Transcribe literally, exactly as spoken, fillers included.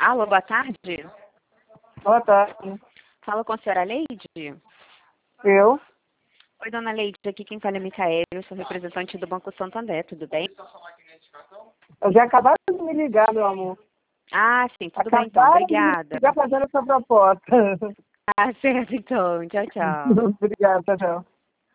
Alô, boa tarde. Boa tarde. Fala com a senhora Leide? Eu? Oi, dona Leide, aqui quem fala é Micael, eu sou representante do Banco Santander, tudo bem? Eu já acabaram de me ligar, meu amor. Ah, sim, tudo bem então, Acabaram obrigada. de me ligar fazendo essa proposta. Ah, certo então, tchau, tchau. Obrigada, tchau.